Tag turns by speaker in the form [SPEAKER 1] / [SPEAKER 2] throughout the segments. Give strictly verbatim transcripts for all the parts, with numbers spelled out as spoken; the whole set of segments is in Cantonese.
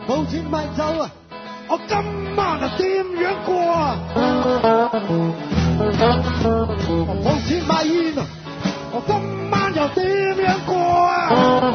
[SPEAKER 1] 冇錢買酒啊！我今晚啊點樣過啊？冇錢買煙啊！我今晚又點樣過啊？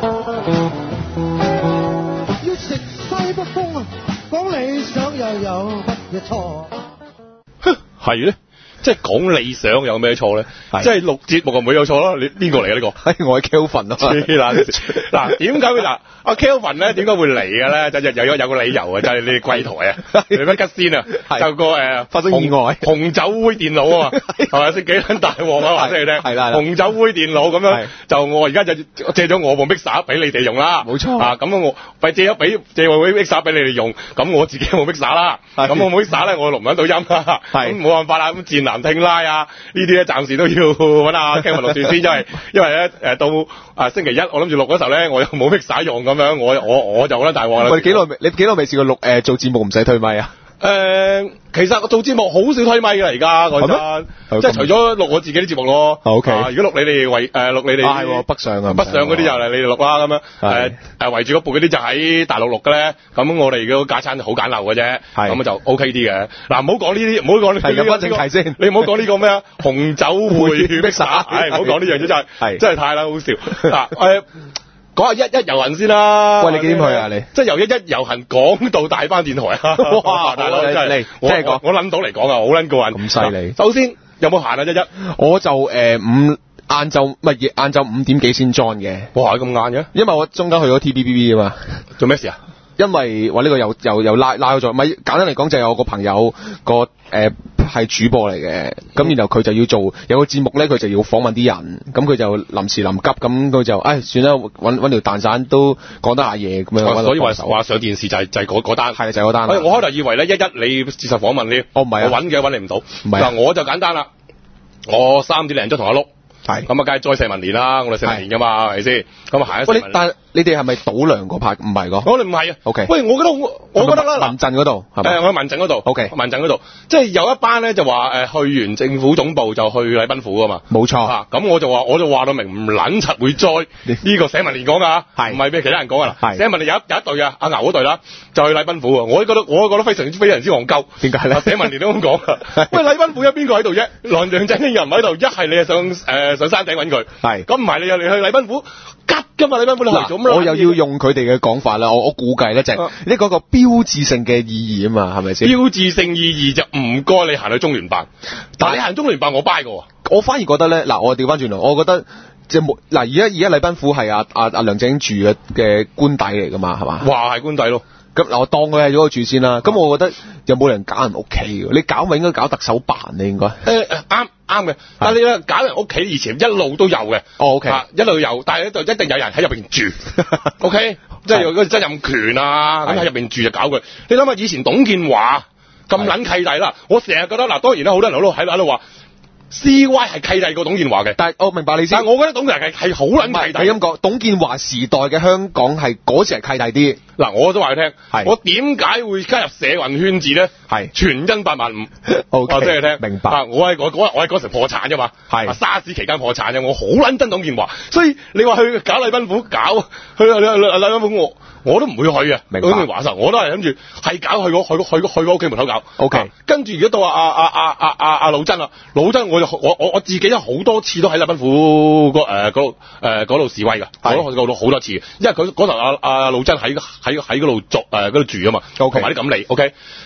[SPEAKER 1] 要食西北風啊！講理想又有乜嘢錯？
[SPEAKER 2] 哼，係咧。即係講理想有咩錯咧？即係錄節目就唔會有錯咯。你邊個嚟嘅呢個？
[SPEAKER 3] 係我係 Kelvin 啊。
[SPEAKER 2] 嗱，點解會嗱阿 Kelvin 咧？點解會嚟嘅咧？就有有有個理由啊，就係你哋貴台啊，你乜吉先啊？有個誒
[SPEAKER 3] 發生意外，
[SPEAKER 2] 紅酒杯電腦啊嘛，係咪先幾撚大鑊啊？話俾你聽，
[SPEAKER 3] 係啦，
[SPEAKER 2] 紅酒杯電腦咁樣，就我而家就借咗我部 mixer 俾你哋用啦。
[SPEAKER 3] 冇錯
[SPEAKER 2] 啊，咁我費借咗俾借部 mixer 俾你哋用，咁我自己冇 mixer 啦。咁我冇 mixer 咧，我錄唔到音啦。咁冇辦法啦，咁戰難聽拉啊！呢啲咧暫時都要揾阿 Kevin 錄住先，因為因為咧誒到啊星期一我諗住錄嗰時候咧，我又冇 mixer 用咁樣，我我我就好撚大鑊啦。
[SPEAKER 3] 喂，幾耐未？你幾耐未試過錄誒、呃、做節目唔使推咪啊？
[SPEAKER 2] 誒、呃，其實我做節目好少推咪㗎而家講真，即係除咗錄我自己啲節目咯。O、okay. K、啊。如果錄你哋圍誒錄你哋，係、啊、
[SPEAKER 3] 北上啊，
[SPEAKER 2] 北上嗰啲就係你哋錄啦咁樣。誒誒圍住嗰部嗰啲就喺大陸錄嘅咧。咁我哋嘅架餐就好簡陋嘅啫。係。咁就 O K 啲嘅。嗱，唔好講呢啲，唔好講呢啲。入翻正題先。你唔好講呢個咩啊？紅酒會逼灑。係，唔好講呢樣嘢真係，係真係太啦好笑。嗱誒。講下一一遊行先啦。喂，
[SPEAKER 3] 你幾點去啊？你
[SPEAKER 2] 即係由一一遊行講到大班電台啊！哇，大佬真係，即係講我諗到嚟講啊，好撚過癮。咁犀利。首先有冇行啊？一一
[SPEAKER 3] 我就誒、呃、五晏晝乜嘢？晏晝五點幾先 join 嘅。哇，咁晏嘅？因為我中間去咗 T V B B 啊嘛。做咩事啊？因為話呢個又又又拉拉咗，咪簡單嚟講就係有個朋友個誒係、呃、主播嚟嘅，咁、嗯、然後佢就要做有個節目咧，佢就要訪問啲人，咁佢就臨時臨急，咁佢就唉算啦，揾揾條蛋散都講得下嘢咁樣。
[SPEAKER 2] 哦、所以話話上電視就係、是、就係嗰嗰單，
[SPEAKER 3] 係就係嗰單。我
[SPEAKER 2] 我開頭以為咧一一你接受訪問呢，哦唔係、啊，我揾嘅揾你唔到。嗱、啊、我就簡單啦，我三點零鐘同阿碌。係咁啊，梗係再社民連啦，我哋社民連噶嘛，係咪先？咁啊行一。喂，你但係你哋係咪倒梁嗰派？唔係個。我哋唔係啊。O K。喂，我覺得我我覺得啦，
[SPEAKER 3] 民陣嗰度係咪？誒，
[SPEAKER 2] 我喺民陣嗰度。O K。民陣嗰度，即係有一班咧就話誒去完政府總部就去禮賓府噶嘛。冇錯。嚇，咁我就話我就話到明唔撚柒會栽呢個社民連講噶，係唔係俾其他人講噶啦？係。社民連有一有一隊啊，阿牛嗰隊啦，就去禮賓府啊，我都覺得我都覺得非常之非常之戇鳩。點解咧？社民連都咁講啊。喂，禮賓府有邊個喺度啫？梁梁振英又唔喺度，一係你係上誒上山頂揾佢。係，咁唔係你又你去禮賓府吉噶嘛？禮賓府你嚟做乜？我又要用佢哋嘅講法啦，我我估計咧就係呢個個標誌性嘅意義啊嘛，係咪先？標誌性意義就唔該你行去中聯辦，但係你行中聯辦我 buy 㗎。我反而覺得咧，嗱我調翻轉嚟，我覺得即係冇嗱而家而家禮賓府係阿阿阿梁振英住嘅嘅官邸嚟噶嘛，係嘛？話係官邸咯。咁嗱，我當佢喺嗰度住先啦。咁我覺得有冇人搞人屋企嘅？你搞咪應該搞特首辦你應該。誒啱啱嘅，但係你咧搞人屋企以前一路都有嘅。哦 ，OK，一路有，但係咧就一定有人喺入邊住。OK，即係嗰個曾蔭權啊，咁喺入邊住就搞佢。你諗下以前董建華咁撚契弟啦，我成日覺得嗱，當然啦，好多人喺度喺度話。C Y 係契弟過董建華嘅，但係我明白你先。但係我覺得董建華係係好撚契弟。係咁講，董建華時代嘅香港係嗰時係契弟啲。嗱，我都話你聽，我點解會加入社運圈子咧？係全因八萬五。O K，我俾你聽，明白。我喺嗰嗰我喺嗰時破產啫嘛，係沙士期間破產啫。我好撚憎董建華，所以你話去搞禮賓府搞去禮禮禮賓府我。我都唔會去啊！明白。董建華時候我都係諗住係搞去個去個去個去個屋企門口搞。O K。跟住如果到阿阿阿阿阿阿老曾啦，老曾我就我我我自己有好多次都喺禮賓府個誒嗰度誒嗰度示威㗎，我都去過好多次嘅，因為佢嗰頭阿阿老曾喺喺喺嗰度作誒嗰度住啊嘛，同埋啲錦鯉。O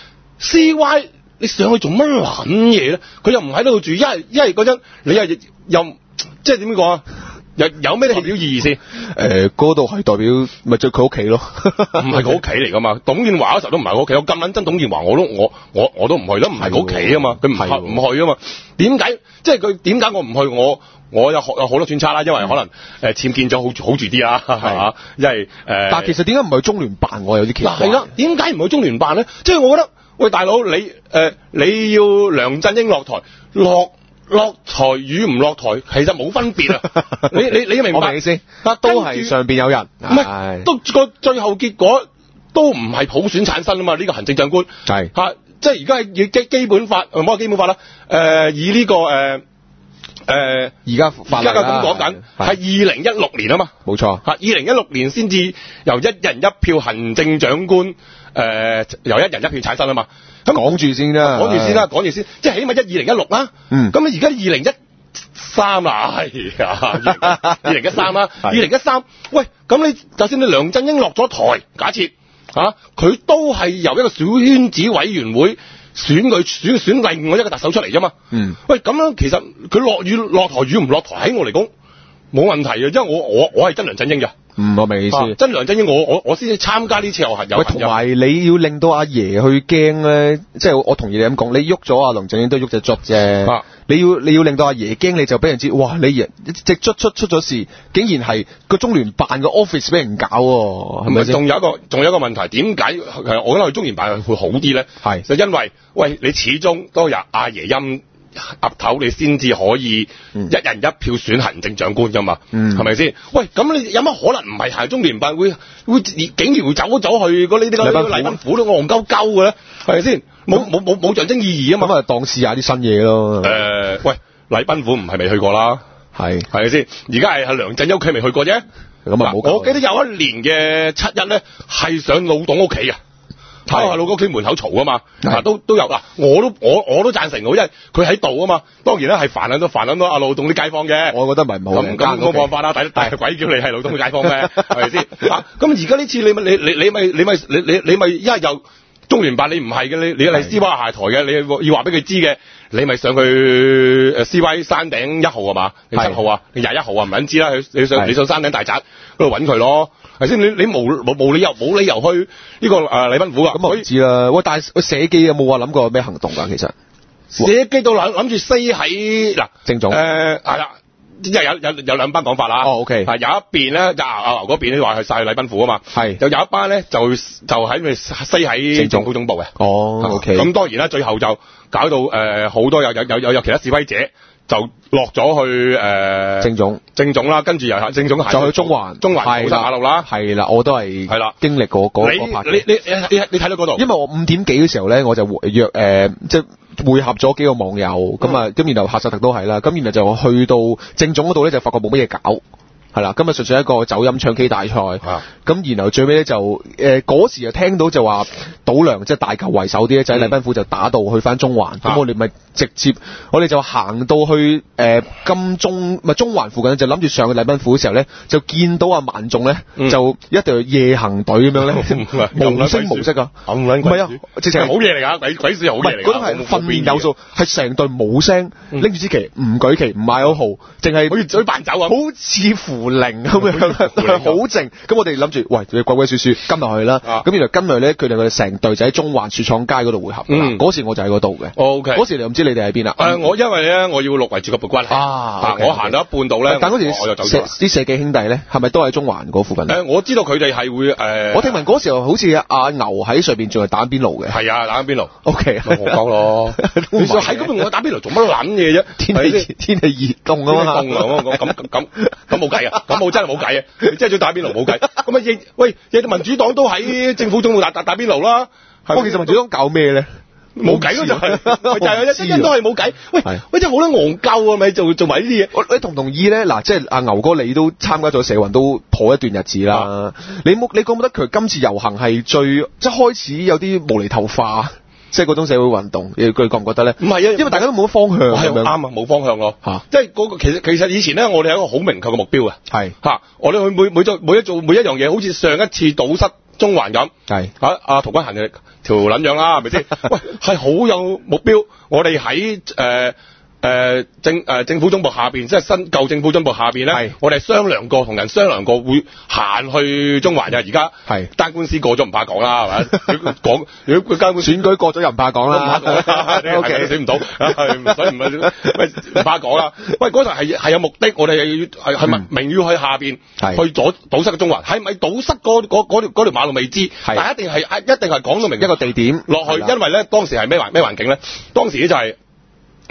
[SPEAKER 2] K。C Y 你上去做乜撚嘢咧？佢又唔喺度住，一係一係嗰陣你又又即係點講啊？有有咩代表意義先？誒，嗰度係代表咪就佢屋企咯，唔係佢屋企嚟噶嘛。董建華嗰時候都唔係佢屋企，我咁撚憎董建華，我都我我我都唔去啦，唔係佢屋企啊嘛，佢唔唔去啊嘛。點解？即係佢點解我唔去？我我有有好多揣測啦，因為可能誒僭建咗好好住啲啦，係嘛？因為誒，但係其實點解唔去中聯辦？我有啲奇怪。係啦，點解唔去中聯辦咧？即係我覺得，喂大佬，你誒、呃、你要梁振英落台落。落台與唔落台其實冇分別啊！你你你明白？我明你先，都係上邊有人，唔係都個最後結果都唔係普選產生啊嘛！呢、這個行政長官係嚇、啊，即係而家係以基基本法唔好話基本法啦，誒、呃、以呢、這個誒、呃、 誒，
[SPEAKER 3] 而家法例
[SPEAKER 2] 而家咁講緊係二零一六年啊嘛，
[SPEAKER 3] 冇錯。
[SPEAKER 2] 嚇，二零一六年先至由一人一票行政長官誒、呃、由一人一票產生啊嘛。咁
[SPEAKER 3] 講住先啦，
[SPEAKER 2] 講住先啦，講住先，即係起碼一二零一六啦。嗯。咁你而家二零一三啦，係啊，二零一三啦，二零一三。喂，咁你就算你梁振英落咗台，假設嚇佢都係由一個小圈子委員會選佢選選另外一個特首出嚟啫嘛。嗯。喂，咁樣其實佢落雨落台與唔落台喺我嚟講冇問題嘅，因為我我我係真梁振英嘅。嗯，我明意思。啊、真梁振英，我我我先至參加呢次遊行。喂，
[SPEAKER 3] 同埋你要令到阿爺去驚咧，即係我同意你咁講，你喐咗阿梁振英都喐隻卒啫。啊、你要你要令到阿爺驚，你就俾人知，哇！你隻卒出出咗事，竟然係個中聯辦個 office 俾人搞喎，係咪先？
[SPEAKER 2] 仲有一個仲有一個問題，點解我覺得去中聯辦會好啲咧？係就因為喂，你始終都有阿爺陰岌頭，你先至可以一人一票選行政長官㗎嘛，係咪先？喂，咁你有乜可能唔係行中聯辦會會竟然會走走去嗰呢啲嗰禮賓府都戇鳩鳩嘅咧？係咪先？冇冇冇冇象徵意義啊嘛？
[SPEAKER 3] 咁啊，當試下啲新嘢咯。
[SPEAKER 2] 誒、呃，喂，禮賓府唔係未去過啦，係係咪先？而家係係梁振英屋企未去過啫。咁啊，我記得有一年嘅七一咧，係上老董屋企嘅。睇下老屋企門口嘈啊嘛，嗱都都有嗱，我都我我都贊成我，因為佢喺度啊嘛。當然咧係煩緊都煩緊到阿老董啲街坊嘅，
[SPEAKER 3] 我覺得唔係冇
[SPEAKER 2] 咁咁冇辦法啦，但但係鬼叫你係老董嘅街坊咩？係咪先？咁而家呢次你咪你你你咪你咪你你你咪一係又中聯辦你唔係嘅，你你係 C Y 下台嘅，你要話俾佢知嘅，你咪上去誒 C Y 山頂一號係嘛？你十號啊？你廿一號啊？唔撚知啦，你上你上山頂大宅嗰度揾佢咯。係先，你你冇冇冇理由冇理由去呢、這個誒禮賓府啊？
[SPEAKER 3] 咁我唔知啦。喂，但係社基有冇話諗過咩行動㗎？其實
[SPEAKER 2] 社基都諗諗住飛喺嗱
[SPEAKER 3] 政總
[SPEAKER 2] 誒係啦，即係有有有兩班講法啦。
[SPEAKER 3] 哦 OK，
[SPEAKER 2] 係有一邊咧就阿牛嗰邊咧話去晒禮賓府啊嘛。係，就有一班咧就就喺咪飛喺政府總部嘅。
[SPEAKER 3] 哦 OK，
[SPEAKER 2] 咁當然啦，最後就搞到誒好、呃、多有有有有有其他示威者。就落咗去誒、呃、
[SPEAKER 3] 政總
[SPEAKER 2] 政總啦，跟住又政總行
[SPEAKER 3] 就去中環
[SPEAKER 2] 中環寶山馬路啦，
[SPEAKER 3] 係啦，我都係係啦經歷過嗰嗰 part。
[SPEAKER 2] 你你你你睇到嗰度？
[SPEAKER 3] 因為我五點幾嘅時候咧，我就約誒、呃、即係會合咗幾個網友，咁啊咁然後夏薩特都係啦，咁然後就去到政總嗰度咧，就發覺冇乜嘢搞。係啦，今日純粹一個走音唱 K 大賽，咁、啊、然後最尾咧就誒嗰、呃、時就聽到就話賭糧即係大球為首啲咧，就喺禮賓府就打到去翻中環，咁、啊、我哋咪直接我哋就行到去誒、呃、金鐘咪中環附近，就諗住上去禮賓府嘅時候咧，就見到阿萬眾咧、嗯、就一隊夜行隊咁樣咧，無聲無息啊，唔係啊，直情係好嘢嚟㗎，鬼鬼事係好嘢嚟㗎，嗰種係訓練有素，係成隊冇聲，拎住支旗唔舉旗唔嗌口號，淨係好似嘴扮走啊，好似乎零咁樣，好靜。咁我哋諗住，喂，鬼鬼祟祟跟落去啦。咁、啊、原來跟落去咧，佢哋佢哋成隊就喺中環雪廠街嗰度會合。嗯，嗰時我就喺嗰度嘅。O K。嗰時你又唔知你哋喺邊啦。誒，我因為咧，我要錄圍住個背骨啊。Okay, 我行到一半度咧，但嗰時我就走咗。啲社記兄弟咧，係咪都喺中環嗰附近？誒、呃，我知道佢哋係會誒。呃、我聽聞嗰時候好似阿牛喺上邊仲係打邊爐嘅。係啊，打緊邊爐。O K。我講咯。其實喺嗰邊我打邊爐做乜撚嘢啫？天氣天氣熱凍啊嘛。凍啊！咁咁咁咁冇計啊！咁我真係冇計啊！你真係想打邊爐冇計。咁啊，亦喂，亦民主黨都喺政府總部打打打邊爐啦。不過其實民主黨搞咩咧？冇計咯，就係就係一一都係冇計。喂喂，真係好撚戇鳩啊！咪做做埋呢啲嘢。你同唔同意咧？嗱，即係阿牛哥，你都參加咗社運都破一段日子啦。啊、你冇你覺唔覺得佢今次遊行係最即係開始有啲無厘頭化？即係嗰種社會運動，你覺唔覺得咧？唔係啊，因為大家都冇乜方向。係啱啊，冇方向咯。嚇，即係嗰個其實其實以前咧，我哋有一個好明確嘅目標啊。係嚇，我哋去每每做每一做每一樣嘢，好似上一次堵塞中環咁。係嚇，阿涂君行嘅條撚樣啦，係咪先？喂，係好有目標。我哋喺誒。誒、呃、政誒、呃、政府總部下邊，即係新舊政府總部下邊咧，我哋商量過，同人商量過會行去中環嘅。而家係單官司過咗唔怕講啦，係咪？講如果單官選舉過咗又唔怕講啦，O K 死唔到，所以唔係唔怕講啦。喂，嗰陣係係有目的，我哋係係咪明要去下邊去阻堵塞個中環？係咪堵塞嗰嗰嗰條嗰條馬路未知？但係一定係一定係講到明一個地點落去，因為咧當時係咩環咩環境咧？當時咧就係、是。七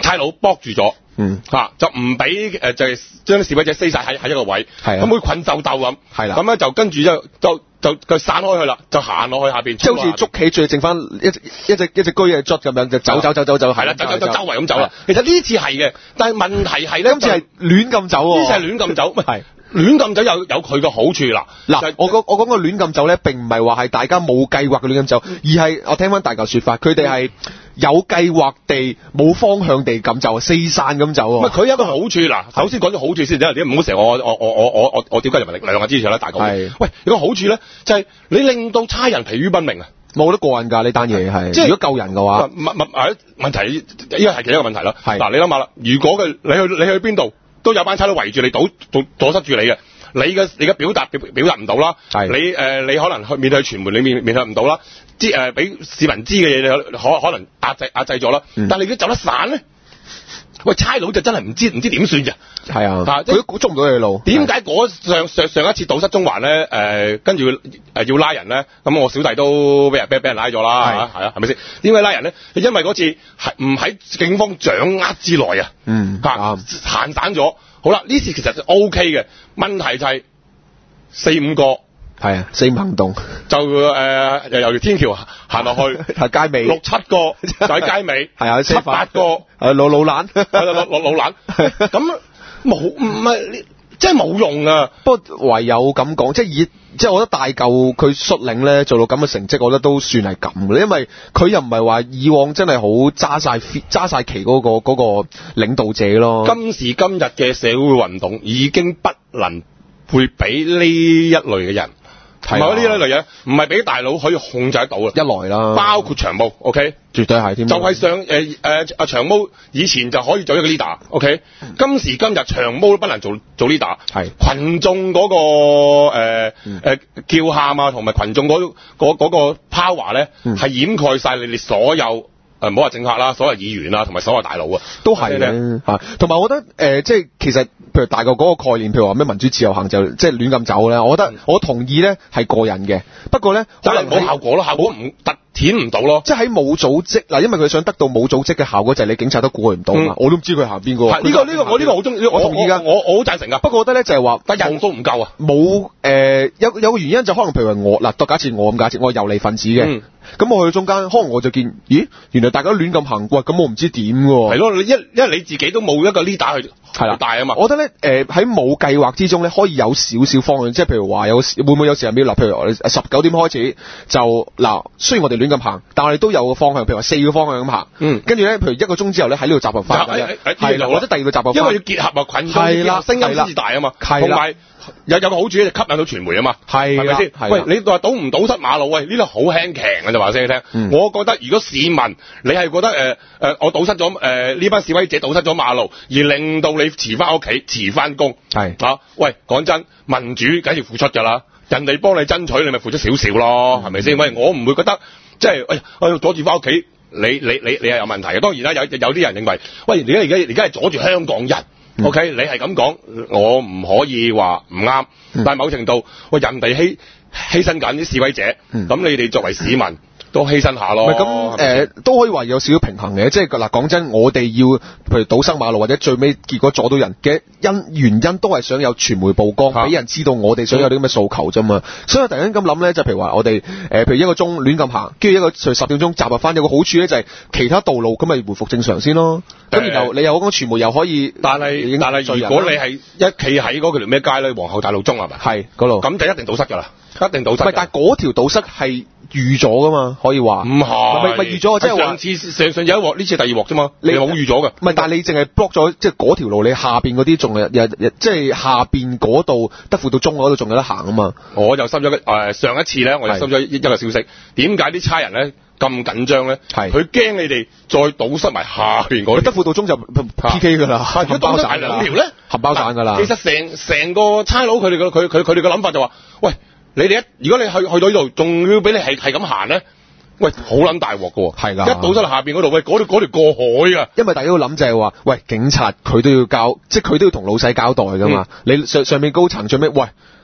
[SPEAKER 2] 差佬卜住咗。
[SPEAKER 3] 嗯，
[SPEAKER 2] 吓、啊、就唔俾誒，就係將啲示威者塞晒喺喺一個位，係咁佢群獸鬥咁，係啦，咁咧就跟住就就就佢散開去啦，就行落去下邊，
[SPEAKER 3] 即係好似捉棋，最剩翻一隻一隻一隻龜嘅卒咁樣，就走走走走走，
[SPEAKER 2] 係啦，走走走周圍咁走啦。其實呢次係嘅，但係問題係咧，
[SPEAKER 3] 今次係亂咁走喎，
[SPEAKER 2] 呢次係亂咁走，係。亂咁走有有佢嘅好處啦。
[SPEAKER 3] 嗱，我講我講個亂咁走咧，並唔係話係大家冇計劃嘅亂咁走，而係我聽翻大嚿說法，佢哋係有計劃地、冇方向地咁走，四散咁走。
[SPEAKER 2] 唔係佢有一個好處嗱，首先講咗好處先，你唔好成日我我我我我我我點解人民力量嘅支持啦，大哥。係。喂，有個好處咧，就係、是、你令到差人疲於奔命啊，
[SPEAKER 3] 冇得過癮㗎呢單嘢係。即係如果救人嘅話，
[SPEAKER 2] 問問誒問題，呢個係其中一個問題啦。係。嗱，你諗下啦，如果嘅你去你去邊度？都有班差佬圍住你，堵堵阻塞住你嘅，你嘅你嘅表達表表達唔到啦，你誒、呃、你可能去面對傳媒，你面面對唔到啦，知誒俾市民知嘅嘢，你可可能壓制壓制咗啦，嗯、但係你如果走得散咧，喂差佬就真係唔知唔知點算嘅，係啊，佢都估捉唔到你路。點解嗰上上上一次堵塞中環咧？誒、呃，跟住誒要拉人咧，咁我小弟都俾人俾俾人拉咗啦，係啊，係啊，係咪先？點解拉人咧？因為嗰次係唔喺警方掌握之內啊，嗯，嚇閒散咗。好啦，呢次其實就 O K 嘅，問題就係四五個係啊，四五行動就誒、呃、由條天橋行落去係街尾，六七個就喺街尾，係啊，七八個誒老老懶，係啦老老老懶，咁冇唔係即係冇用啊！不過唯有咁講，即係以即係我覺得大嚿佢率領咧做到咁嘅成績，我覺得都算係咁嘅，因為佢又唔係話以往真係好揸晒揸晒旗嗰個嗰個領導者咯。今時今日嘅社會運動已經不能會俾呢一類嘅人。唔係呢一類嘢，唔係俾大佬可以控制得到啦。一來啦，包括長毛 ，OK， 絕對係添。就係上誒誒阿長毛以前就可以做一個 leader，OK，、嗯、今時今日長毛都不能做做 leader，係群眾嗰、那個誒誒、呃嗯呃、叫喊啊，同埋群眾嗰嗰嗰個 power 咧，係、嗯、掩蓋晒你哋所有。誒，唔好話政客啦，所有議員啊，同埋所有大佬啊，都係咧吓。同埋，我覺得誒、呃，即係其實，譬如大個嗰個概念，譬如話咩民主自由行就即係亂咁走咧。我覺得、嗯、我同意咧係過癮嘅，不過咧可能冇效果咯，效果唔突顯唔到咯。即係喺冇組織嗱，因為佢想得到冇組織嘅效果，就係你警察都估佢唔到嘛。我都唔知佢行邊個。呢、這個呢、這個我呢個好中意，我同意噶，我我好贊成噶。不過我覺得咧就係話，但人數唔夠啊。冇誒，有有個原因就可能譬如話我嗱，假設我咁假設，我係遊離分子嘅。嗯咁我去到中間，可能我就見，咦，原來大家亂咁行，喂，咁我唔知點喎。係咯，你一因為你自己都冇一個 leader 去係啦帶啊嘛。我覺得咧，誒喺冇計劃之中咧，可以有少少方向，即係譬如話有會唔會有時候嗱，譬如我哋十九點開始就嗱，雖然我哋亂咁行，但係我哋都有個方向，譬如話四個方向咁行。嗯。跟住咧，譬如一個鐘之後咧，喺呢度集合翻。係啦，或者第二個集合翻。因為要結合啊，群眾結合聲音先至大啊嘛。係啦。有有個好處咧，就吸引到傳媒啊嘛，係咪先？喂，你話堵唔堵塞馬路？喂，呢度好輕騎嘅就話聲你聽。嗯、我覺得如果市民你係覺得誒誒、呃，我堵塞咗誒呢班示威者堵塞咗馬路，而令到你遲翻屋企、遲翻工，係啊，喂，講真，民主梗係要付出㗎啦，人哋幫你爭取，你咪付出少少咯，係咪先？喂，我唔會覺得即係，哎，我要阻住翻屋企，你你你你係有問題嘅。當然啦，有有啲人認為，喂，而家而家而家係阻住香港人。O、okay, K， 你係咁講，我唔可以話唔啱，但係某程度，喂，人哋犧犧牲緊啲示威者，咁、嗯、你哋作為市民都犧牲下咯。咁誒，都可以話有少少平衡嘅，即係嗱，講真，我哋要譬如堵塞馬路或者最尾結果阻到人嘅因原因，都係想有傳媒曝光，俾、啊、人知道我哋想有啲咁嘅訴求啫嘛。所以我突然間咁諗咧，就譬如話我哋誒、呃，譬如一個鐘亂咁行，跟住一個十點鐘集合翻，有個好處咧就係其他道路咁咪回復正常先咯。咁、呃、然後你又講傳媒又可以，但係但係如果你係一企喺嗰條咩街咧，皇后大道中係咪？係嗰度，咁就一定堵塞噶啦，一定堵塞。唔係，但係嗰條堵塞係預咗噶嘛，可以話。唔係，咪咪預咗，即係上次上上有一鑊，呢次第二鑊啫嘛，你冇預咗噶。唔係，但係你淨係 block 咗，即係嗰條路，你下邊嗰啲仲有有即係下邊嗰度德輔道中嗰度仲有得行啊嘛。我就收咗誒、呃、上一次咧，我就收咗一個消息，點解啲差人咧咁緊張咧？係佢驚你哋再堵塞埋下邊嗰條。德輔道中就 P K 噶啦，如果堵塞兩條咧，合包散噶啦。其實成成個差佬佢哋嘅佢佢佢哋嘅諗法就話，喂，你哋一如果你去去到呢度，仲要俾你係係咁行咧，喂，好撚大鑊噶喎。係噶，一堵塞落下邊嗰度，喂，嗰條嗰條過海啊！因為大家都諗就係話，喂，警察佢都要交，即係佢都要同老細交代噶嘛。嗯、你上上面高層最尾，喂。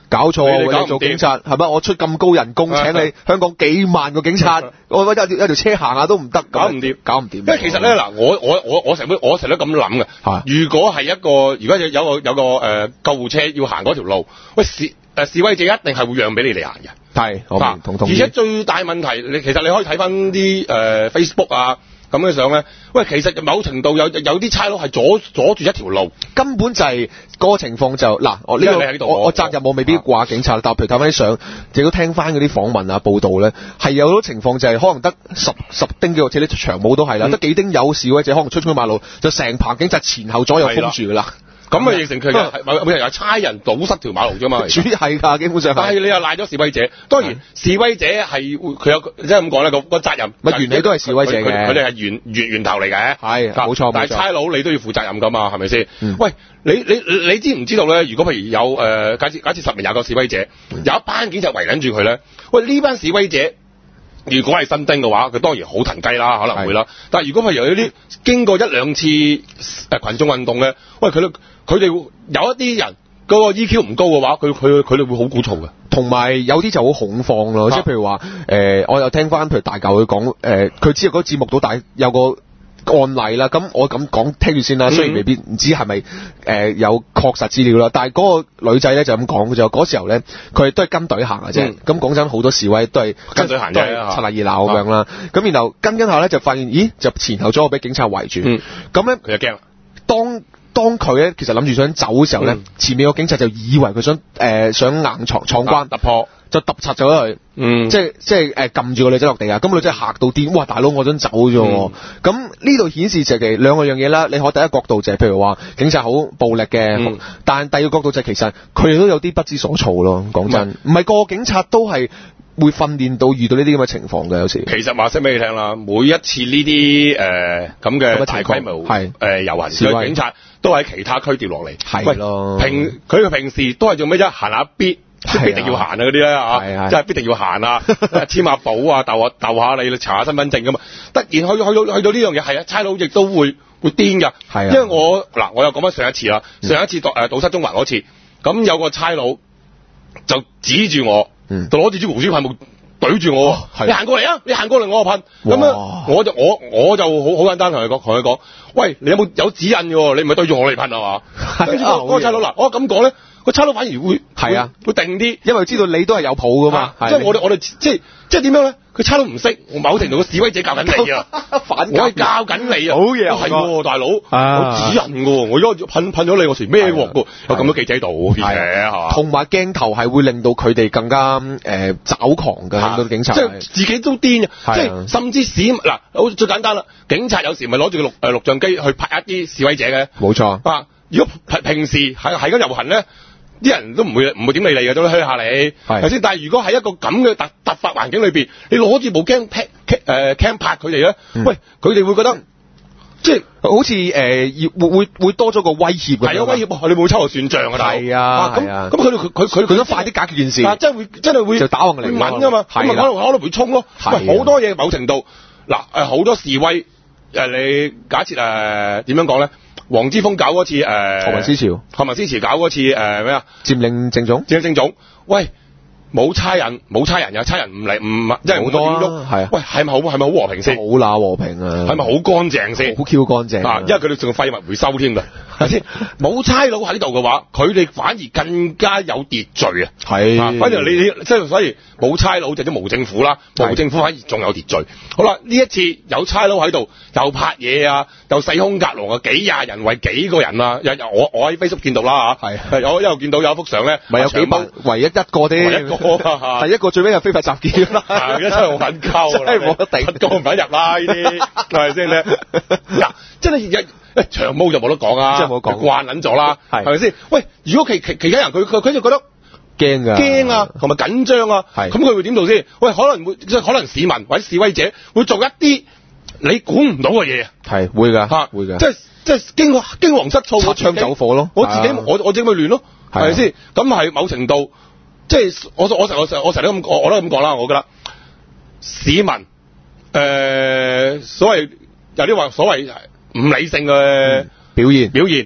[SPEAKER 3] 搞錯喎！你做警察係咪？我出咁高人工請你香港幾萬個警察，我一條一條車行下都唔得，
[SPEAKER 2] 搞唔掂，
[SPEAKER 3] 搞唔掂。
[SPEAKER 2] 因為其實咧嗱，我我我我成日都我成日都咁諗嘅。如果係一個，如果有有個有個誒、呃、救護車要行嗰條路，喂示誒示威者一定係會讓俾你哋行嘅。
[SPEAKER 3] 係，我唔同同意。
[SPEAKER 2] 而且最大問題，你其實你可以睇翻啲誒 Facebook 啊。咁嘅相咧，喂，其實某程度有有啲差佬係阻阻住一條路，
[SPEAKER 3] 根本就係嗰個情況就嗱，我呢個我我責任我未必掛警察，但係譬如睇翻啲相，亦都聽翻嗰啲訪問啊報道咧，係有好多情況就係可能得十十丁幾個，或者啲長毛都係啦，得、嗯、幾丁有示威者可能出出馬路，就成棚警察前後左右封住噶啦。咁咪形成佢嘅每日有差人堵塞條馬路啫嘛，主要係㗎，基本上。但係你又賴咗示威者，當然示威者係佢有即係咁講咧，個個責任咪原理都係示威者嘅，佢哋係源源源頭嚟嘅，係冇錯。但係差佬你都要負責任㗎嘛，係咪先？喂，你你你，你知唔知道咧？如果譬如有誒、呃，假設假設十名廿個示威者，嗯、有一班警察圍緊住佢咧，喂呢班示威者。如果係新丁嘅話，佢當然好騰雞啦，可能會啦。但係如果係由啲經過一兩次誒群眾運動嘅，喂佢哋佢哋有一啲人嗰個 E Q 唔高嘅話，佢佢佢哋會好鼓噪嘅。同埋有啲就好恐慌咯，即係譬如話誒、呃，我有聽翻譬如大舊佢講誒，佢、呃、知道嗰個節目到大有個案例啦，咁我咁講聽住先啦，雖然未必唔知係咪誒有確實資料啦，但係嗰個女仔咧就咁講嘅就嗰時候咧，佢都係跟隊行嘅啫。咁講真，好多示威都係跟隊行嘅，七嗱二鬧咁樣啦。咁、啊、然後跟跟下咧就發現，咦就前後左右俾警察圍住。咁咧佢就驚啦。當當佢咧其實諗住想走嘅時候咧、嗯，前面個警察就以為佢想誒、呃、想硬闖闖關、啊、突破。就揼柒咗佢，嗯，即係即係誒撳住個女仔落地啊！咁女仔嚇到癲，哇大佬我想走啫喎！咁呢度顯示就係兩個樣嘢啦。你可第一個角度就係譬如話警察好暴力嘅、嗯，但第二個角度就係其實佢哋都有啲不知所措咯。講真，唔係個個警察都係會訓練到遇到呢啲咁嘅情況嘅有時。其實話聲俾你聽啦，每一次呢啲誒咁嘅大規模係誒遊行嘅警察都喺其他區調落嚟，係咯。平佢平時都係做咩啫？行下必。即係必定要行啊嗰啲咧嚇，即係必定要行啊，簽下簿啊，鬥下鬥下你，查下身份證噶嘛。突然去去到去到呢樣嘢，係啊，差佬亦都會會癲㗎。係啊，因為我嗱，我又講翻上一次啦，上一次誒堵塞中環嗰次，咁有個差佬就指住我，嗯、就攞住支胡椒噴霧懟住我，你行過嚟啊，你行過嚟我就噴。咁樣我就我我就好好簡單同佢講，同佢講，喂，你有冇有指引嘅喎？你唔係對住我嚟噴係嘛？跟住嗰個差佬嗱，我咁講咧。個差佬反而會係啊，會定啲，因為知道你都係有譜噶嘛。即係我哋我哋即係即係點樣咧？佢差佬唔識，某程度個示威者教緊你啊，反我係教緊你啊，好嘢係喎，大佬，我指引喎，我而家噴噴咗你，我時咩鑊喎？有咁多記者喺度，而且嚇，同埋鏡頭係會令到佢哋更加誒抓狂嘅，令到警察即係自己都癲啊！即係甚至市嗱，好最簡單啦，警察有時咪攞住個錄誒錄像機去拍一啲示威者嘅，冇錯啊！如果平平時係係咁遊行咧。啲人都唔會唔會點理你嘅，都噓下你，係咪先？但係如果喺一個咁嘅突突發環境裏邊，你攞住部 cam 拍誒 cam 拍佢哋咧，喂，佢哋會覺得即係好似誒會會會多咗個威脅嘅，係啊威脅，你冇秋後算賬啊，係啊，係啊，咁咁佢佢佢佢佢都快啲解決件事，啊，真係會真係會就打橫嚟，會問㗎嘛，咁咪可能可能會衝咯，喂，好多嘢某程度嗱誒好多示威誒你假設誒點樣講咧？黃之鋒搞嗰次誒，學民思潮，學民思潮搞嗰次誒咩啊？佔領政總，佔領政總，喂，冇差人，冇差人，有差人唔嚟，唔即係好多啊，係啊，喂，係咪好係咪好和平先？好乸和平啊，係咪好乾淨先？好 Q 乾淨啊，因為佢哋仲廢物回收添㗎。係先？冇差佬喺度嘅話，佢哋反而更加有秩序啊！係，反正你你即係所以冇差佬就即係無政府啦，無政府反而仲有秩序。好啦，呢一次有差佬喺度，又拍嘢啊，又四空格籠啊，幾廿人為幾個人啊！又我我喺 Facebook 見到啦嚇，係，我一路見到有一幅相咧，咪有幾蚊，唯一一個啲，唯一個，第一個最尾係非法集結啦，而家真係好緊鳩，真係冇得頂，個唔肯入啦呢啲，係咪先咧？嗱，真係一。誒長毛就冇得講啊，即係冇講慣撚咗啦，係咪先？喂，如果其其其他人佢佢佢就覺得驚㗎，驚啊，同埋緊張啊，咁佢會點做先？喂，可能會即係可能市民或者示威者會做一啲你管唔到嘅嘢啊，係會㗎，嚇會㗎，即係即係驚驚惶失措，擦槍走火咯，我自己我我整佢亂咯，係咪先？咁係某程度即係我我成我成我成日都咁我我都咁講啦，我覺得市民誒、呃、所謂有啲話所謂唔理性嘅表現表現，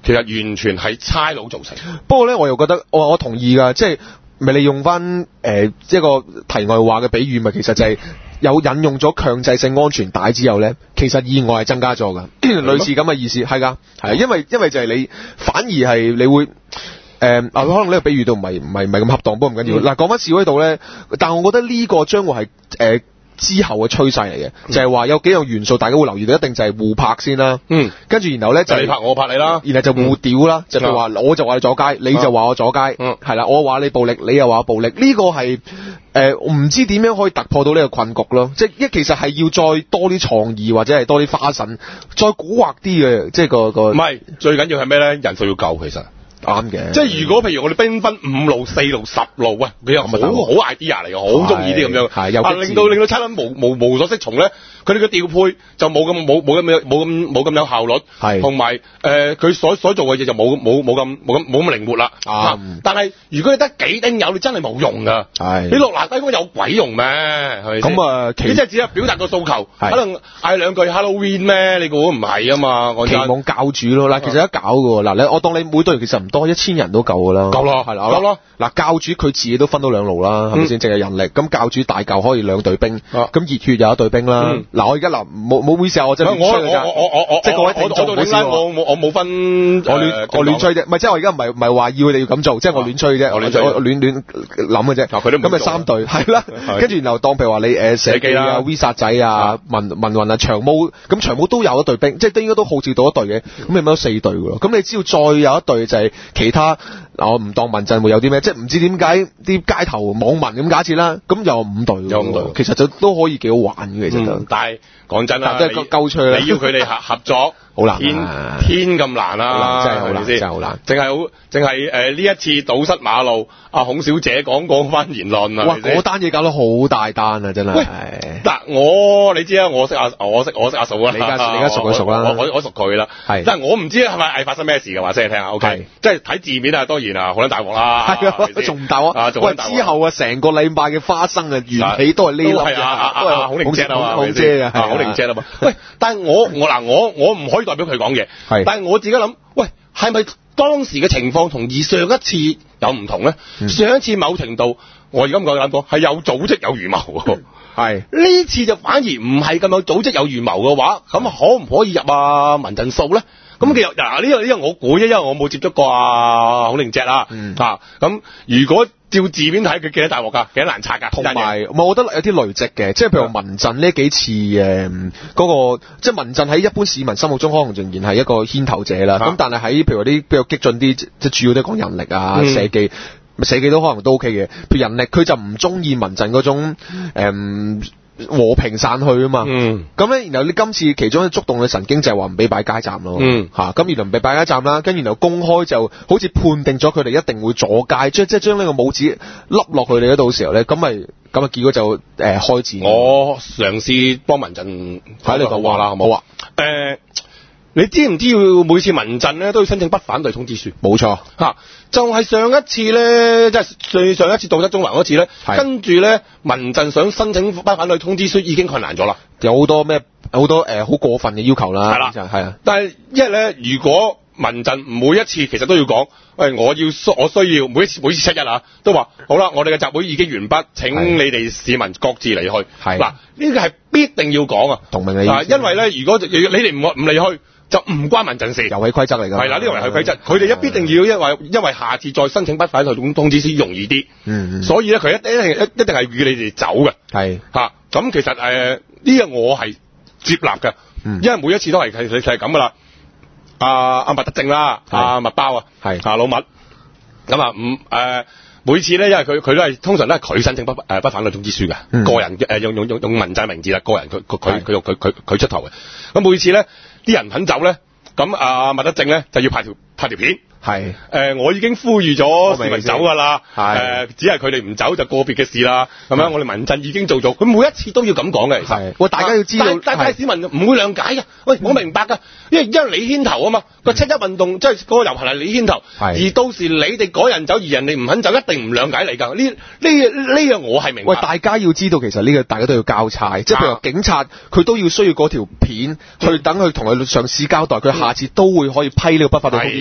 [SPEAKER 2] 其實完全係差佬造成。
[SPEAKER 3] 不過咧，我又覺得我我同意㗎，即係咪你用翻誒、呃、一個題外話嘅比喻，咪其實就係有引用咗強制性安全帶之後咧，其實意外係增加咗㗎，類似咁嘅意思係㗎，係因為因為就係你反而係你會。誒、嗯、啊，可能呢個比喻都唔係唔係唔係咁恰當，不過唔緊要。嗱、嗯，講翻示威度咧，但係我覺得呢個將會係誒、呃、之後嘅趨勢嚟嘅，就係、是、話有幾樣元素大家會留意到，一定就係互拍先啦。嗯，跟住然後咧就係、
[SPEAKER 2] 你拍我拍你啦，
[SPEAKER 3] 然後就互屌啦，嗯、就譬如話我就話你阻街，你就話我阻街，嗯，係啦，我話你暴力，你又話我暴力，呢、這個係誒我唔知點樣可以突破到呢個困局咯，即係一其實係要再多啲創意或者係多啲花神，再蠱惑啲嘅，即係個個。唔
[SPEAKER 2] 係，最緊要係咩咧？人數要夠，其實。
[SPEAKER 3] 啱嘅，
[SPEAKER 2] 即係如果譬如我哋兵分五路、四路、十路，喂，佢又好好 idea 嚟嘅，好中意啲咁樣，係啊，令到令到差佬無無無所適從咧，佢哋嘅調配就冇咁冇冇咁冇咁冇咁有效率，係，同埋誒佢所所做嘅嘢就冇冇冇咁冇咁冇咁靈活啦，啊，但係如果你得幾丁友，你真係冇用噶，係，你落難低嗰有鬼用咩？係咪先？咁啊，你真係只係表達個訴求，可能嗌兩句 Halloween 咩？你估唔係啊嘛？我
[SPEAKER 3] 期望教主咯，嗱，其實一搞嘅，嗱，你我當你每隊其實唔多，一千人都夠噶啦，
[SPEAKER 2] 夠咯，係啦，夠咯。
[SPEAKER 3] 嗱，教主佢自己都分到兩路啦，係咪先？淨係人力，咁教主大嚿可以兩隊兵，咁熱血有一隊兵啦。嗱，我而家嗱冇冇意思啊，我真係亂吹㗎咋。我我我我即係各位聽眾，
[SPEAKER 2] 我我我冇分，
[SPEAKER 3] 我亂我亂吹啫，唔係即係我而家唔係唔係話要佢哋要咁做，即係我亂吹啫，我亂我亂亂諗嘅啫。咁咪三隊係啦，跟住然後當譬如話你誒社記啊、V 殺仔啊、文文雲啊、長毛，咁長毛都有一隊兵，即係都應該都號召到一隊嘅，咁你咪有四隊㗎咯。咁你只要再有一隊就係其他。嗱，我唔當民陣會有啲咩，即係唔知點解啲街頭網民咁假設啦，咁有五隊，有五隊，其實就都可以幾好玩嘅，其實、嗯。但係講真啦，都係鳩吹啦。你要佢哋合合作，好難，天天咁難啦，真係好難，真係好難。淨係好，淨係誒呢一次堵塞馬路，阿孔小姐講過翻言論啊，哇！嗰單嘢搞得好大單啊，真係。嗱，我你知啊，我識阿我識我識阿嫂啊，你而家你而家熟佢熟啦，我我我熟佢啦，係。但係我唔知係咪係發生咩事嘅，話聲你聽下 ，OK？即係睇字面啊，當然啊，好撚大鑊啦，係啊，仲唔大鑊啊？喂，之後啊，成個禮拜嘅花生啊，緣起都係呢粒嘅，都係孔玲姐啊嘛，孔姐啊，孔玲姐啊嘛。喂，但係我我嗱我我唔可以代表佢講嘢，係。但係我自己諗，喂，係咪當時嘅情況同而上一次有唔同咧？嗯、上一次某程度，我而家唔夠膽講，係有組織有預謀。係呢次就反而唔係咁有組織有預謀嘅話，咁可唔可以入啊民陣數咧？咁其實嗱呢個呢個我估啫，因為我冇接觸過啊孔玲姐啦，嗯、啊咁如果照字面睇，佢幾多大鑊㗎，幾多難拆㗎，同埋我覺得有啲累積嘅，即係譬如民陣呢幾次誒嗰、嗯嗰個，即係民陣喺一般市民心目中可能仍然係一個牽頭者啦。咁、啊、但係喺譬如啲比較激進啲，即係主要都講人力啊、嗯、社記。社記都可能都 OK 嘅，譬如人力佢就唔中意民陣嗰種誒、嗯、和平散去啊嘛。嗯。咁咧，然後你今次其中一觸動嘅神經就係話唔俾擺街站咯。嗯。嚇、啊，咁然後唔俾擺街站啦，跟住然後公開就好似判定咗佢哋一定會阻街，即係即係將呢個帽子笠落去你嗰度時候咧，咁咪咁啊結果就誒、呃、開戰。我嘗試幫民陣喺呢度話啦，好冇啊？誒、呃。你知唔知要每次民陣咧都要申請不反對通知書？冇錯，嚇、啊，就係、是、上一次咧，即係最上一次道德中環嗰次咧，跟住咧民陣想申請不反對通知書已經困難咗啦，有好多咩好多誒好、呃、過分嘅要求啦，係啦，係啊，但係因為咧，如果民陣每一次其實都要講，喂，我要我需要每一次每一次七一啊，都話好啦，我哋嘅集會已經完畢，請你哋市民各自離去。係嗱，呢個係必定要講啊，同明你啊，因為咧，如果你哋唔唔離去，就唔關民陣事，遊戲規則嚟㗎。係啦，呢個遊戲規則，佢哋一必定要，因為因為下次再申請不反對通知書容易啲。嗯，所以咧，佢一一定一定係與你哋走嘅。係嚇，咁其實誒呢個我係接納嘅，因為每一次都係係係咁噶啦。阿阿麥德正啦，阿麥包啊，係阿老麥。咁啊，唔誒每次咧，因為佢佢都係通常都係佢申請不誒不反對通知書嘅，個人誒用用用用民陣名字啦，個人佢佢佢佢用佢佢佢出頭嘅。咁每次咧。啲人肯走咧，咁阿麥德正咧就要拍條拍條片。係，誒、呃，我已經呼籲咗市民走㗎啦，誒、呃，只係佢哋唔走就個別嘅事啦，係咪？我哋民陣已經做咗，佢每一次都要咁講嘅，其實，喂，大家要知道，但係市民唔會諒解嘅，喂，我明白㗎，因為因為你牽頭啊嘛，個七一運動即係嗰個遊行係你牽頭，而到時你哋改人走而人哋唔肯走，一定唔諒解你㗎，呢呢呢樣我係明白。喂，大家要知道其實呢個大家都要交差，即係譬如話警察佢都要需要嗰條片去等佢同佢上司交代，佢下次都會可以批呢個不法嘅通知書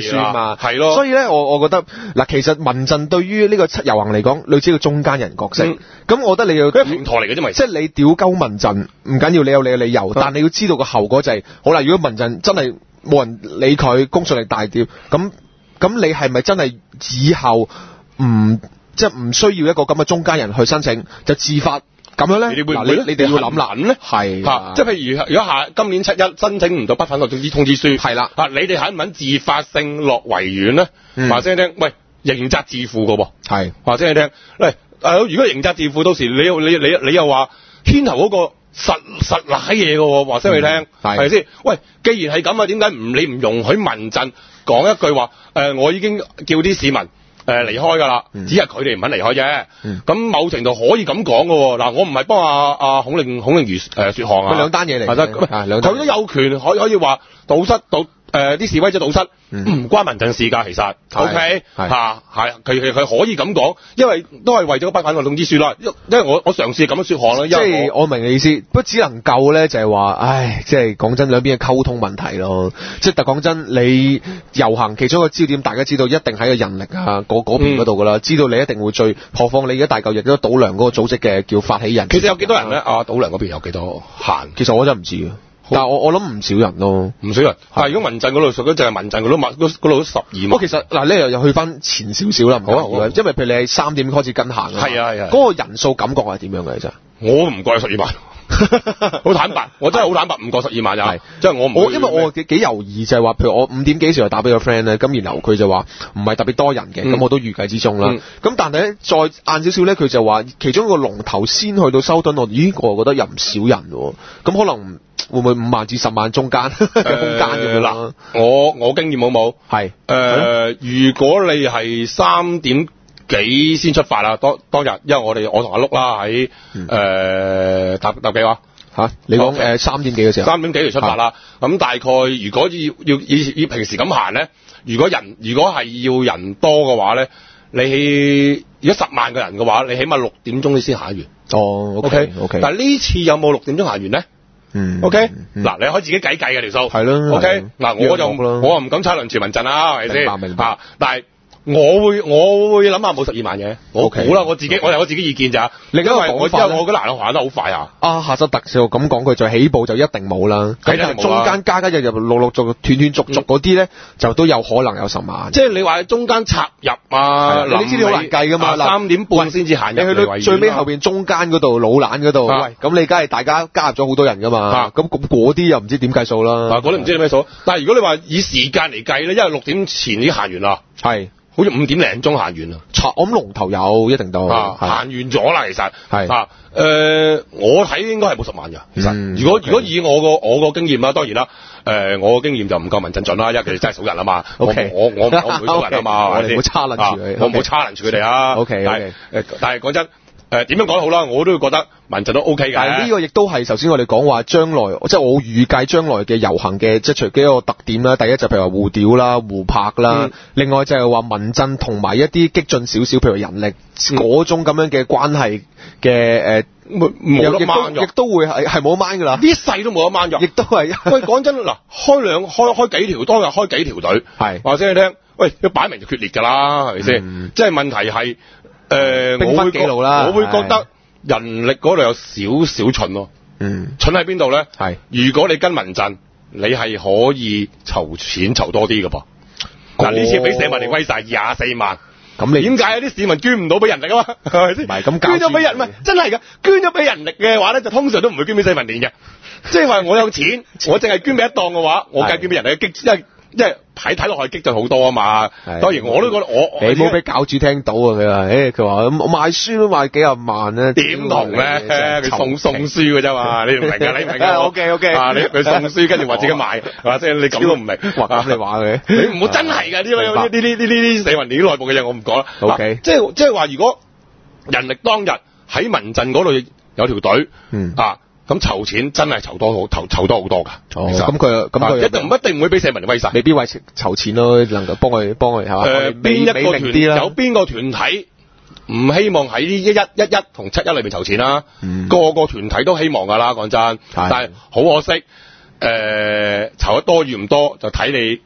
[SPEAKER 3] 算嘛，
[SPEAKER 2] 係咯。
[SPEAKER 3] 所以咧，我我覺得嗱，其實民陣對於呢個七遊行嚟講，類似個中間人角色。咁、嗯、我覺得你要
[SPEAKER 2] 佢係平台嚟嘅啫嘛，
[SPEAKER 3] 即係你屌鳩民陣唔緊要，你有你嘅理由，但你要知道個後果就係、是，好啦，如果民陣真係冇人理佢，公信力大跌，咁咁你係咪真係以後唔即係唔需要一個咁嘅中間人去申請，就自發？咁樣咧，
[SPEAKER 2] 你哋會唔會
[SPEAKER 3] 你哋要諗諗咧，係
[SPEAKER 2] 嚇，即係譬如如果下今年七一申請唔到不反對通知通知書，
[SPEAKER 3] 係啦，
[SPEAKER 2] 嚇你哋肯唔肯自發性落維園咧？話聲你聽，喂，刑責自負嘅喎，
[SPEAKER 3] 係
[SPEAKER 2] 話聲你聽，喂，誒，如果刑責自負，到時你又你你你又話牽頭嗰個實實賴嘢嘅喎，話聲你聽，係咪先？喂，既然係咁啊，點解唔你唔容許民陣講一句話？誒、呃，我已經叫啲市民。誒、呃、離開㗎啦，嗯、只係佢哋唔肯離開啫。咁、嗯、某程度可以咁講㗎喎。嗱，我唔係幫阿阿孔令孔令如誒説項啊。
[SPEAKER 3] 佢兩單嘢嚟，
[SPEAKER 2] 佢都有權可以可以話堵塞堵誒啲示威者堵塞，唔、嗯、關民陣事㗎。其實 ，OK 嚇係佢佢佢可以咁講，因為都係為咗不反對通知書啦。因因為我我嘗試咁樣説項啦。即
[SPEAKER 3] 係我，我明你意思，不過只能夠咧就係話，唉，即係講真兩邊嘅溝通問題咯。即係但講真，你遊行其中一個焦點，大家知道一定喺個人力啊。嗰邊嗰度噶啦，知道你一定會最，何況你而家大嚿亦都倒梁嗰個組織嘅叫發起人。
[SPEAKER 2] 其實有幾多人咧？啊，倒梁嗰邊有幾多閒？
[SPEAKER 3] 其實我真係唔知啊，但係我我諗唔少人咯，
[SPEAKER 2] 唔少人。但係如果民陣嗰度屬於就係民陣嗰度，嗰度都十二萬。
[SPEAKER 3] 不過其實嗱，你又又去翻前少少啦，唔好啊，因為譬如你係三點開始跟行啊，
[SPEAKER 2] 係啊係啊，
[SPEAKER 3] 嗰個人數感覺係點樣嘅啫？
[SPEAKER 2] 我唔過十二萬。好坦白，我真係好坦白，唔過十二萬咋，即係我唔
[SPEAKER 3] 我因為我幾幾猶豫就係話，譬如我五點幾時就打俾個 friend 咧，咁然後佢就話唔係特別多人嘅，咁、嗯、我都預計之中啦。咁、嗯、但係咧再晏少少咧，佢就話其中一個龍頭先去到修頓，我咦我覺得又唔少人喎，咁可能會唔會五萬至十萬中間嘅空間咁樣啦？
[SPEAKER 2] 我我經驗好冇？係誒、呃，如果你係三點幾先出發啦，當當日，因為我哋我同阿碌啦喺誒搭搭幾話嚇，你講誒三點幾嘅時候，三點幾就出發啦。咁大概如果要要以以平時咁行咧，如果人如果係要人多嘅話咧，你起如果十萬個人嘅話，你起碼六點鐘你先行完。哦 ，OK OK。但係呢次有冇六點鐘行完咧？嗯 ，OK，嗱、嗯，你可以自己計計嘅條數，係咯，OK，嗱，我就我唔敢猜論全民陣啦，係咪先？明白明白。啊、但係我會我會諗下冇十二萬嘅，我估啦，我自己我有我自己意見咋。另一個講法咧，我覺得難行得好快啊。啊，下集特少咁講，佢就起步就一定冇啦。咁但係中間加加入入陸陸續斷斷續續嗰啲咧，就都有可能有十萬。即係你話中間插入啊，你知道好難計噶嘛？三點半先至行入，你去到最尾後邊中間嗰度老懶嗰度，喂，咁你梗係大家加入咗好多人噶嘛？咁咁嗰啲又唔知點計數啦。嗱，嗰啲唔知你咩數。但係如果你話以時間嚟計咧，因為六點前已經行完啦，係。好似五點零鐘行完啦，我諗龍頭有一定到，行完咗啦，其實係啊，誒、呃，我睇應該係冇十萬㗎。其實，嗯、如果、okay. 如果以我個我個經驗啦，當然啦，誒、呃，我個經驗就唔夠民陣盡啦，因為佢哋真係數人啊嘛。O、okay. K，我我我唔會數人啊嘛，我哋唔好差撚住佢，我唔好差撚住佢哋啊。O K，但係誒，但係講真。誒、呃，點樣講好啦？我都會覺得民陣都 O K 嘅。但係呢個亦都係頭先我哋講話將來，即係我預計將來嘅遊行嘅即係隨幾個特點啦。第一就譬如話互屌啦、互拍啦、嗯，另外就係話民陣同埋一啲激進少少，譬如人力嗰、嗯、種咁樣嘅關係嘅誒，冇、呃、冇得掹亦都會係係冇得掹噶啦，呢世都冇得掹咗。亦都係喂，講真嗱，開兩開開幾條當日開幾條隊，係話聲你聽，喂，要擺明就決裂噶啦，係咪先？即係問題係。誒、呃，我會覺我會覺得人力嗰度有少少蠢咯。嗯，蠢喺邊度咧？係，如果你跟民陣，你係可以籌錢籌多啲㗎噃。嗱、哦，呢次俾社民連威晒廿四萬，咁你點解有啲市民捐唔到俾人力啊？嘛，係咪先？唔係咁捐咗俾人，唔係真係㗎，捐咗俾人力嘅話咧，就通常都唔會捐俾社民連嘅。即係話我有錢，我淨係捐俾一檔嘅話，我梗係捐俾人力激，因為因為睇睇落去激進好多啊嘛，當然我都覺得我你冇俾教主聽到啊，佢話，誒佢話我賣書都賣幾廿萬啊，點同咧？佢送送書嘅啫嘛，你唔明㗎，你明㗎？O K O K，啊你佢送書跟住話自己賣，係嘛？即係你咁都唔明，哇咁你話佢，你唔好真係㗎，呢呢呢呢呢啲社民連內部嘅嘢我唔講啦。O K，即係即係話如果人力當日喺民陣嗰度有條隊，嗯啊。咁籌錢真係籌多好，籌籌多好多㗎。哦，咁佢咁佢一定唔一定唔會俾社民連威晒，未必為籌錢咯，能夠幫佢幫佢係嘛？誒，邊一個團有邊個團體唔希望喺一一一一同七一裏邊籌錢啦？嗯，個個團體都希望㗎啦，講真。但係好可惜，誒、呃，籌得多與唔多就睇你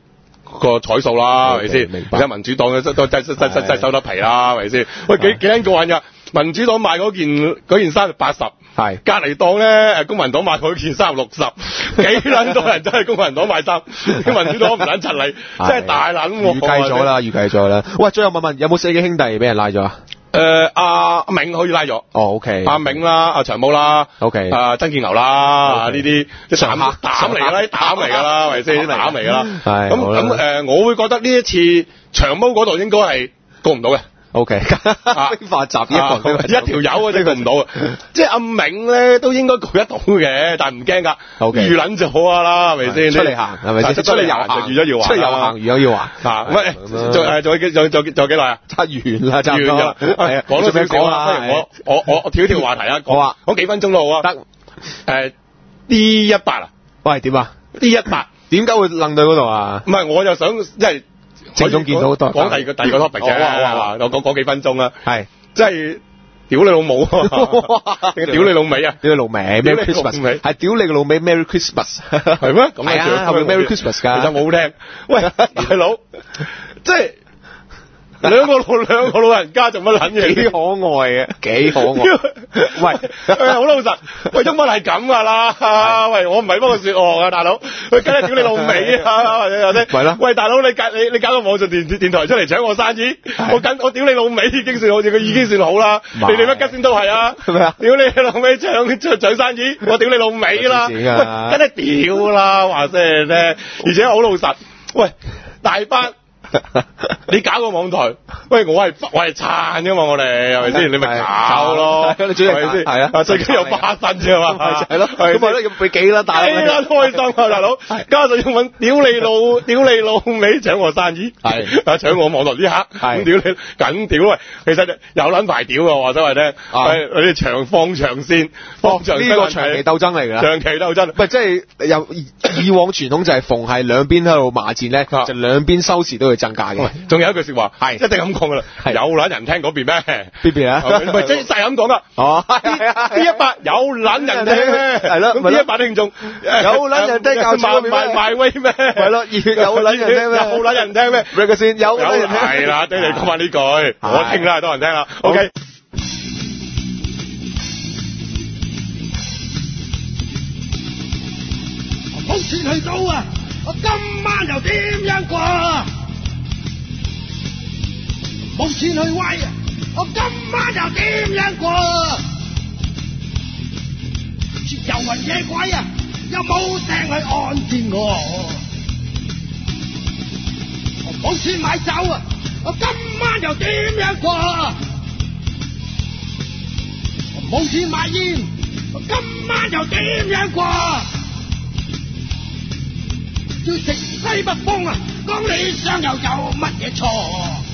[SPEAKER 2] 個彩數啦，係咪先？而家民主黨都都真真真真收得皮啦，係咪先？喂，幾幾撚過癮㗎！民主黨賣嗰件嗰件衫係八十，係隔離檔咧誒公民黨賣嗰件衫六十，幾撚多人真係公民黨買衫，啲民主黨唔撚柒你，真係大撚喎！
[SPEAKER 3] 預計咗啦，預計咗啦。喂，最後問問有冇四記兄弟俾人拉咗啊？
[SPEAKER 2] 誒阿阿銘好似拉咗，
[SPEAKER 3] 哦 OK，
[SPEAKER 2] 阿銘啦，阿長毛啦
[SPEAKER 3] ，OK，
[SPEAKER 2] 阿曾健牛啦，呢啲啲膽膽嚟㗎啦，啲膽嚟㗎啦，係咪先？啲膽嚟㗎啦。係咁咁誒，我會覺得呢一次長毛嗰度應該係告唔到嘅。
[SPEAKER 3] O K，非法集一個
[SPEAKER 2] 一條友啊，真係告唔到啊！即係阿銘咧都應該告得到嘅，但係唔驚㗎。O K，預撚就好啊啦，係咪先？出
[SPEAKER 3] 嚟行係咪先？出嚟遊行
[SPEAKER 2] 就預咗要還，
[SPEAKER 3] 出嚟遊行預咗要還。
[SPEAKER 2] 嚇喂，仲誒仲幾仲仲仲幾耐啊？
[SPEAKER 3] 完啦，差唔多啦。係啊，
[SPEAKER 2] 講多少少啊？不如我我我我跳一跳話題啊！
[SPEAKER 3] 好啊，
[SPEAKER 2] 講幾分鐘都好啊。得誒 D 一百啊？
[SPEAKER 3] 喂，點啊
[SPEAKER 2] ？D 一百點
[SPEAKER 3] 解會楞到嗰度啊？
[SPEAKER 2] 唔係，我就想即係。
[SPEAKER 3] 始終見到好多
[SPEAKER 2] 講第二個第二個 topic 啫，我講講幾分鐘啦，
[SPEAKER 3] 係
[SPEAKER 2] 即係屌你老母，屌你老味啊，
[SPEAKER 3] 屌你老味 ，Merry Christmas，係屌你個老味 ，Merry Christmas，
[SPEAKER 2] 係咩？咁
[SPEAKER 3] 啊，後面 Merry Christmas 㗎，
[SPEAKER 2] 其實我好聽，喂大佬，即係。兩個老兩個老人家做乜撚嘢？
[SPEAKER 3] 幾可愛嘅，幾可愛。
[SPEAKER 2] 喂，好老實，喂，中文係咁噶啦。喂，我唔係幫佢説惡啊，大佬。喂，梗係屌你老味啊，或者有啲。係咯。喂，大佬，你搞你你搞個網上電電台出嚟搶我生意，我緊我屌你老味已經算好似佢已經算好啦。你哋乜吉先都係啊？係咪啊？屌你老味搶搶搶生意，我屌你老味啦。喂，梗係屌啦，話聲咧，而且好老實。喂，大班。你搞個網台，喂，我係我係撐噶嘛，我哋係咪先？你咪搞咯，
[SPEAKER 3] 你主要
[SPEAKER 2] 係咪先？
[SPEAKER 3] 係啊，
[SPEAKER 2] 最緊有花生啫嘛，係咯，
[SPEAKER 3] 咁咪咧要俾幾啦，大
[SPEAKER 2] 幾啦開心啊，大佬，加上要揾屌你老屌你老味搶我生意，係啊搶我網台啲客，咁屌你緊屌喂，其實有撚排屌噶，話真係聽，係嗰啲長放長線，放長
[SPEAKER 3] 呢個長期鬥爭嚟㗎，
[SPEAKER 2] 長期鬥爭，
[SPEAKER 3] 唔係即係由以往傳統就係逢係兩邊喺度罵戰咧，就兩邊收視都要增加嘅。
[SPEAKER 2] 仲有一句説話係一定咁講噶啦，有撚人聽嗰邊咩？
[SPEAKER 3] 邊邊啊？
[SPEAKER 2] 唔係即係咁講噶。哦，呢一百有撚人聽咩？係咯，咁呢一百聽眾有
[SPEAKER 3] 撚人聽教賣
[SPEAKER 2] 賣賣威咩？
[SPEAKER 3] 係咯，有撚人聽咩？
[SPEAKER 2] 有撚人聽咩？
[SPEAKER 3] 咪個先有撚人聽。
[SPEAKER 2] 係啦，對你講翻呢句，我聽啦，多人聽啦。OK。
[SPEAKER 1] 冇錢去賭啊！我今晚又點樣過？冇錢去威啊！我今晚又點樣過？遊魂野鬼啊！又冇聲去安置我。我冇錢買酒啊！我今晚又點樣過？我冇錢買煙，我今晚又點樣過？要食西北風啊！講理想又有乜嘢錯？